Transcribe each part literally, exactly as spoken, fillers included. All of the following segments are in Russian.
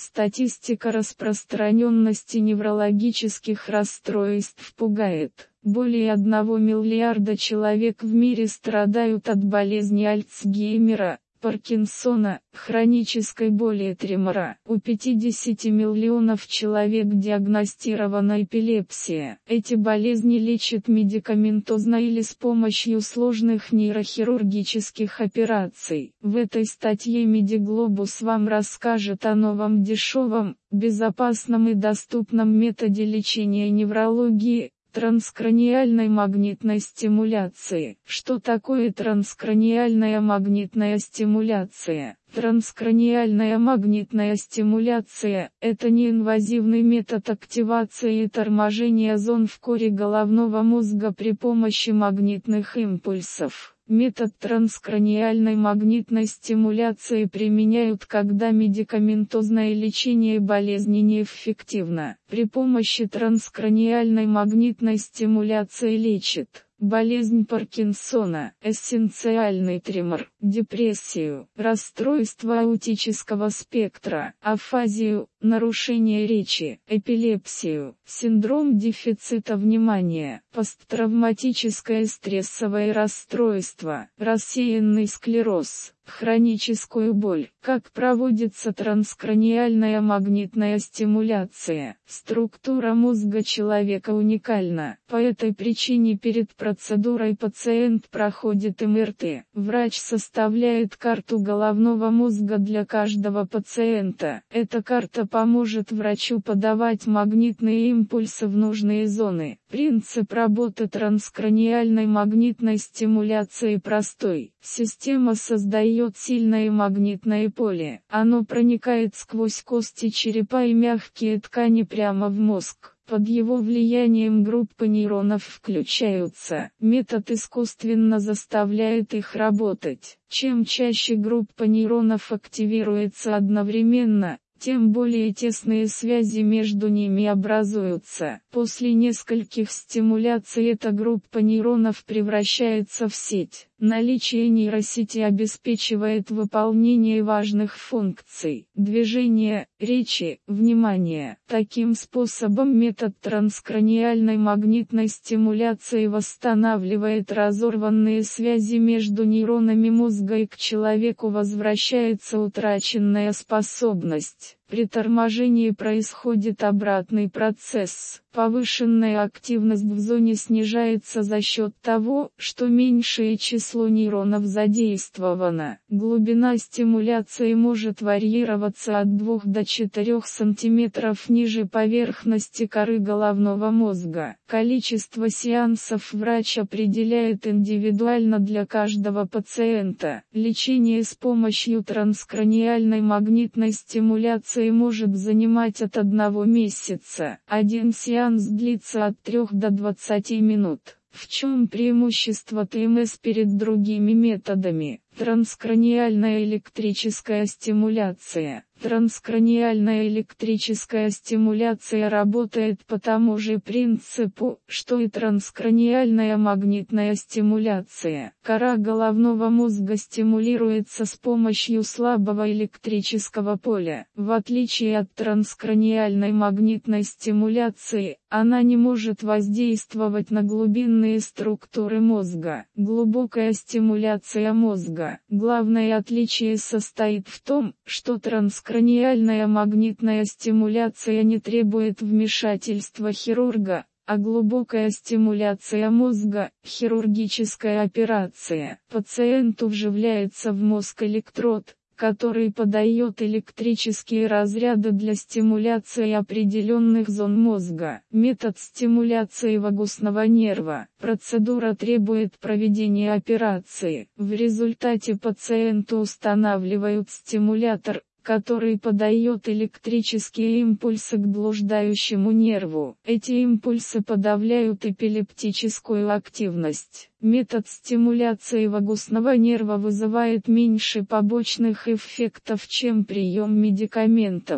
Статистика распространенности неврологических расстройств пугает. Более одного миллиарда человек в мире страдают от болезни Альцгеймера, Паркинсона, хронической боли тремора. У пятидесяти миллионов человек диагностирована эпилепсия. Эти болезни лечат медикаментозно или с помощью сложных нейрохирургических операций. В этой статье Медиглобус вам расскажет о новом дешевом, безопасном и доступном методе лечения неврологии – транскраниальной магнитной стимуляции. Что такое транскраниальная магнитная стимуляция? Транскраниальная магнитная стимуляция – это неинвазивный метод активации и торможения зон в коре головного мозга при помощи магнитных импульсов. Метод транскраниальной магнитной стимуляции применяют, когда медикаментозное лечение болезни неэффективно. При помощи транскраниальной магнитной стимуляции лечат болезнь Паркинсона, эссенциальный тремор, депрессию, расстройство аутического спектра, афазию, нарушение речи, эпилепсию, синдром дефицита внимания, посттравматическое стрессовое расстройство, рассеянный склероз, хроническую боль. Как проводится транскраниальная магнитная стимуляция? Структура мозга человека уникальна. По этой причине перед процедурой пациент проходит эм эр тэ. Врач составляет карту головного мозга для каждого пациента. Эта карта поможет врачу подавать магнитные импульсы в нужные зоны. Принцип работы транскраниальной магнитной стимуляции простой. Система создает сильное магнитное поле. Оно проникает сквозь кости черепа и мягкие ткани прямо в мозг. Под его влиянием группы нейронов включаются. Метод искусственно заставляет их работать. Чем чаще группа нейронов активируется одновременно, тем более тесные связи между ними образуются. После нескольких стимуляций эта группа нейронов превращается в сеть. Наличие нейросети обеспечивает выполнение важных функций – движения, речи, внимания. Таким способом метод транскраниальной магнитной стимуляции восстанавливает разорванные связи между нейронами мозга, и к человеку возвращается утраченная способность. При торможении происходит обратный процесс. Повышенная активность в зоне снижается за счет того, что меньшее число нейронов задействовано. Глубина стимуляции может варьироваться от двух до четырёх сантиметров ниже поверхности коры головного мозга. Количество сеансов врач определяет индивидуально для каждого пациента. Лечение с помощью транскраниальной магнитной стимуляции может занимать от одного месяца. Один сеанс длится от трёх до двадцати минут. В чем преимущество тэ эм эс перед другими методами? Транскраниальная электрическая стимуляция. Транскраниальная электрическая стимуляция работает по тому же принципу, что и транскраниальная магнитная стимуляция. Кора головного мозга стимулируется с помощью слабого электрического поля. В отличие от транскраниальной магнитной стимуляции, она не может воздействовать на глубинные структуры мозга. Глубокая стимуляция мозга. Главное отличие состоит в том, что транскраниальная магнитная стимуляция не требует вмешательства хирурга, а глубокая стимуляция мозга – хирургическая операция. Пациенту вживляется в мозг электрод, который подает электрические разряды для стимуляции определенных зон мозга. Метод стимуляции вагусного нерва. Процедура требует проведения операции. В результате пациенту устанавливают стимулятор, который подает электрические импульсы к блуждающему нерву. Эти импульсы подавляют эпилептическую активность. Метод стимуляции вагусного нерва вызывает меньше побочных эффектов, чем прием медикаментов.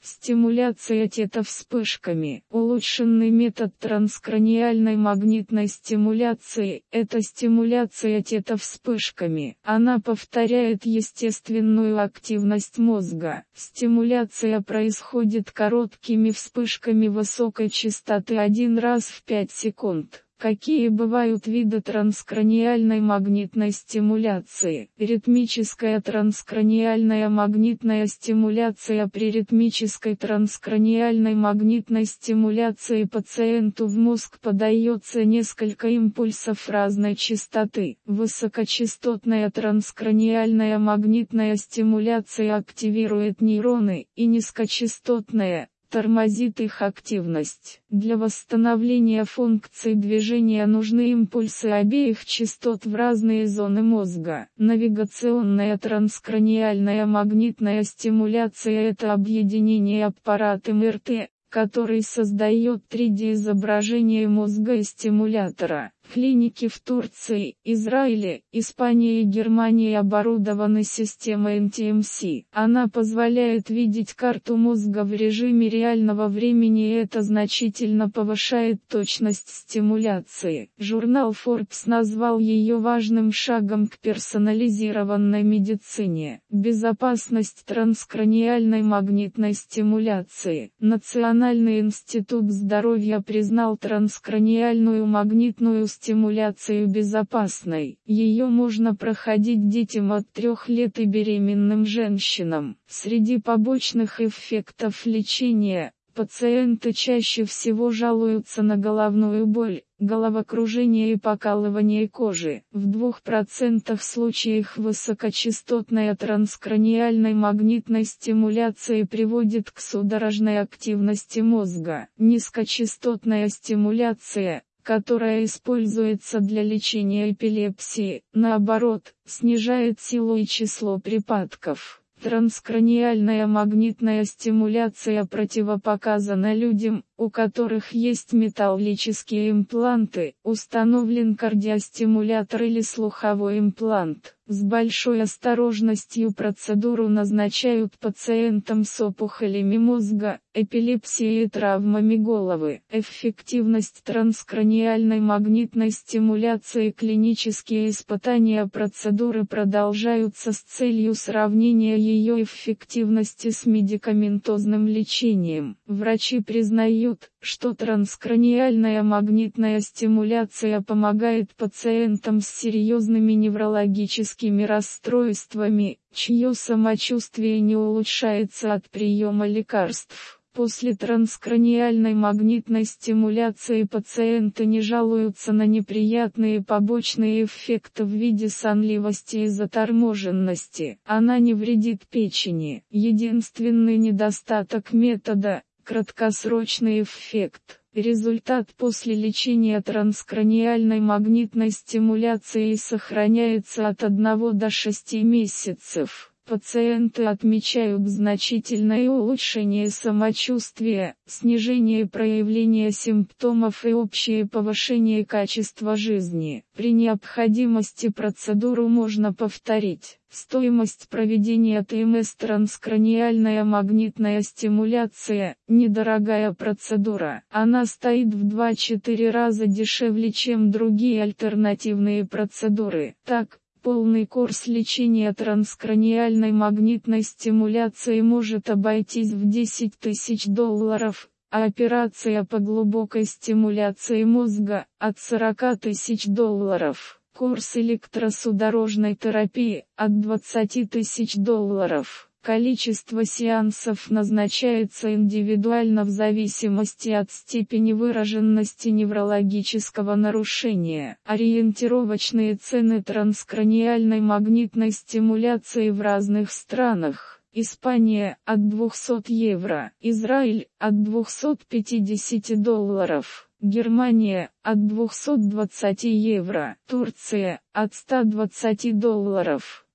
Стимуляция тета-вспышками. Улучшенный метод транскраниальной магнитной стимуляции – это стимуляция тета-вспышками. Она повторяет естественную активность мозга. Стимуляция происходит короткими вспышками высокой частоты один раз в пять секунд. Какие бывают виды транскраниальной магнитной стимуляции? Ритмическая транскраниальная магнитная стимуляция. При ритмической транскраниальной магнитной стимуляции пациенту в мозг подается несколько импульсов разной частоты. Высокочастотная транскраниальная магнитная стимуляция активирует нейроны, и низкочастотная тормозит их активность. Для восстановления функций движения нужны импульсы обеих частот в разные зоны мозга. Навигационная транскраниальная магнитная стимуляция – это объединение аппарата эм эр тэ, который создает три дэ изображение мозга и стимулятора. Клиники в Турции, Израиле, Испании и Германии оборудованы системой эн тэ эм си. Она позволяет видеть карту мозга в режиме реального времени, и это значительно повышает точность стимуляции. Журнал Forbes назвал ее важным шагом к персонализированной медицине. Безопасность транскраниальной магнитной стимуляции. Национальный институт здоровья признал транскраниальную магнитную стимуляцию стимуляцию безопасной. Ее можно проходить детям от трех лет и беременным женщинам. Среди побочных эффектов лечения, пациенты чаще всего жалуются на головную боль, головокружение и покалывание кожи. В двух процентах случаев высокочастотная транскраниальной магнитной стимуляции приводит к судорожной активности мозга. Низкочастотная стимуляция, которая используется для лечения эпилепсии, наоборот, снижает силу и число припадков. Транскраниальная магнитная стимуляция противопоказана людям, у которых есть металлические импланты, установлен кардиостимулятор или слуховой имплант. С большой осторожностью процедуру назначают пациентам с опухолями мозга, эпилепсией и травмами головы. Эффективность транскраниальной магнитной стимуляции. Клинические испытания процедуры продолжаются с целью сравнения ее эффективности с медикаментозным лечением. Врачи признают, что транскраниальная магнитная стимуляция помогает пациентам с серьезными неврологическими расстройствами, чье самочувствие не улучшается от приема лекарств. После транскраниальной магнитной стимуляции пациенты не жалуются на неприятные побочные эффекты в виде сонливости и заторможенности. Она не вредит печени. Единственный недостаток метода – краткосрочный эффект. Результат после лечения транскраниальной магнитной стимуляцией сохраняется от одного до шести месяцев. Пациенты отмечают значительное улучшение самочувствия, снижение проявления симптомов и общее повышение качества жизни. При необходимости процедуру можно повторить. Стоимость проведения тэ эм эс транскраниальная магнитная стимуляция – недорогая процедура. Она стоит в два-четыре раза дешевле, чем другие альтернативные процедуры. Так, полный курс лечения транскраниальной магнитной стимуляции может обойтись в десять тысяч долларов, а операция по глубокой стимуляции мозга – от сорока тысяч долларов. Курс электросудорожной терапии – от двадцати тысяч долларов. Количество сеансов назначается индивидуально в зависимости от степени выраженности неврологического нарушения. Ориентировочные цены транскраниальной магнитной стимуляции в разных странах. Испания – от двухсот евро, Израиль – от двухсот пятидесяти долларов, Германия – от двухсот двадцати евро, Турция – от ста двадцати долларов.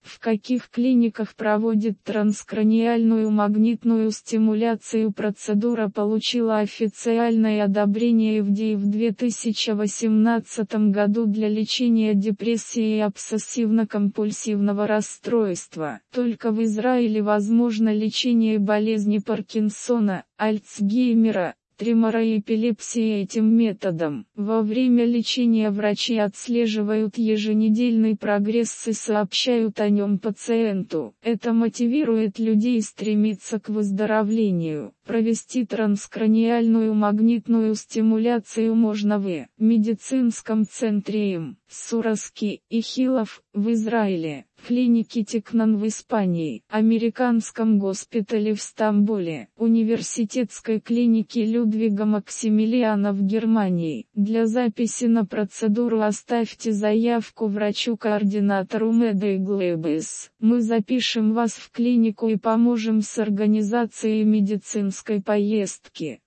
В каких клиниках проводит транскраниальную магнитную стимуляцию? Процедура получила официальное одобрение эф ди эй в две тысячи восемнадцатом году для лечения депрессии и обсессивно-компульсивного расстройства. Только в Израиле возможно лечение болезни Паркинсона, Альцгеймера, тремора и эпилепсии этим методом. Во время лечения врачи отслеживают еженедельный прогресс и сообщают о нем пациенту. Это мотивирует людей стремиться к выздоровлению. Провести транскраниальную магнитную стимуляцию можно в медицинском центре им. Сураски, Ихилов, в Израиле, клинике Тикнан в Испании, американском госпитале в Стамбуле, университетской клинике Людвига Максимилиана в Германии. Для записи на процедуру оставьте заявку врачу-координатору Медэйглэбэс. Мы запишем вас в клинику и поможем с организацией медицинской поездки.